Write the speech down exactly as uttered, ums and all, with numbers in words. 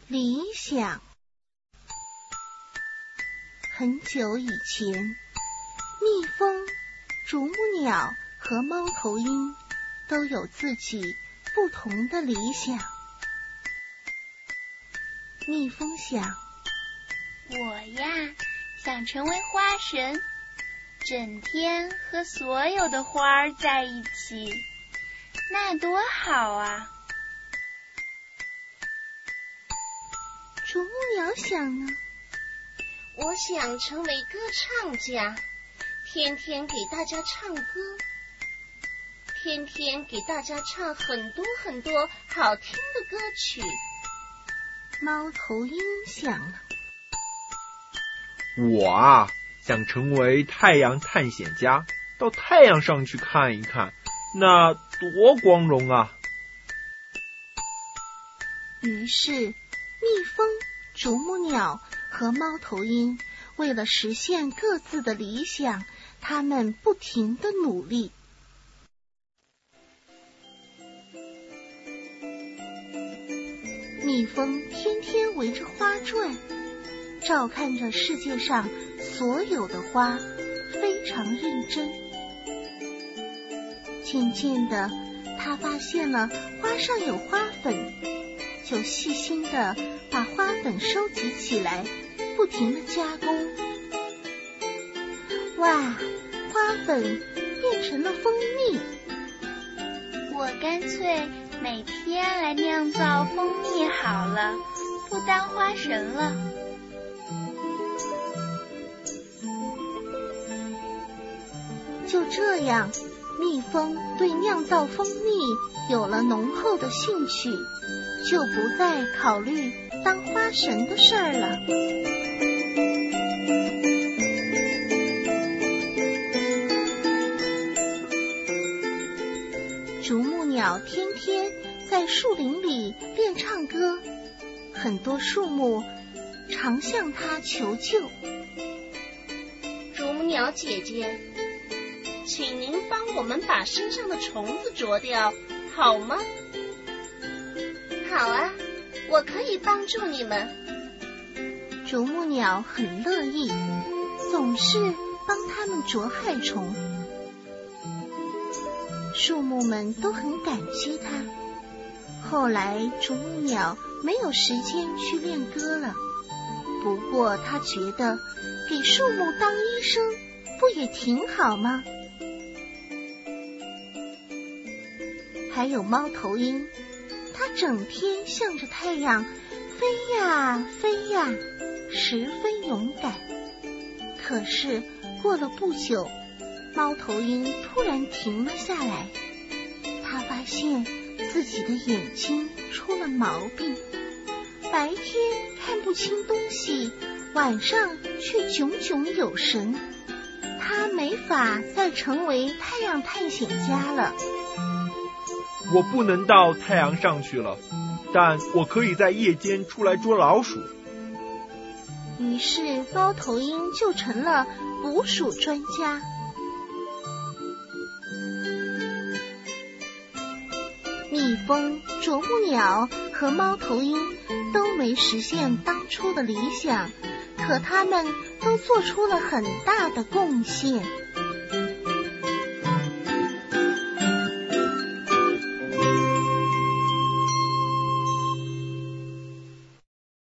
理想。很久以前，蜜蜂、啄木鸟和猫头鹰都有自己不同的理想。蜜蜂想， 我呀，想成为花神，整天和所有的花儿在一起，那多好啊！ 啄木鸟想呢， 我想成为歌唱家，天天给大家唱歌，天天给大家唱很多很多好听的歌曲。 猫头鹰想了， 我啊，想成为太阳探险家，到太阳上去看一看，那多光荣啊！ 于是蜜蜂、啄木鸟和猫头鹰为了实现各自的理想，他们不停地努力。蜜蜂天天围着花转，照看着世界上所有的花，非常认真。渐渐的，它发现了花上有花粉，就细心的把花粉收集起来，不停的加工。哇，花粉变成了蜂蜜。 我干脆每天来酿造蜂蜜好了，不当花神了。 就这样，蜜蜂对酿造蜂蜜有了浓厚的兴趣，就不再考虑当花神的事儿了。啄木鸟天天在树林里练唱歌，很多树木常向它求救。 啄木鸟姐姐，请您帮我们把身上的虫子啄掉，好吗？好啊，我可以帮助你们。 啄木鸟很乐意，总是帮它们啄害虫。树木们都很感激它。后来啄木鸟没有时间去练歌了，不过他觉得给树木当医生不也挺好吗？还有猫头鹰，它整天向着太阳飞呀飞呀，十分勇敢。可是过了不久，猫头鹰突然停了下来，它发现自己的眼睛出了毛病，白天看不清东西，晚上却炯炯有神。它没法再成为太阳探险家了。 我不能到太阳上去了，但我可以在夜间出来捉老鼠。 于是猫头鹰就成了捕鼠专家。蜜蜂、啄木鸟和猫头鹰都没实现当初的理想，可它们都做出了很大的贡献。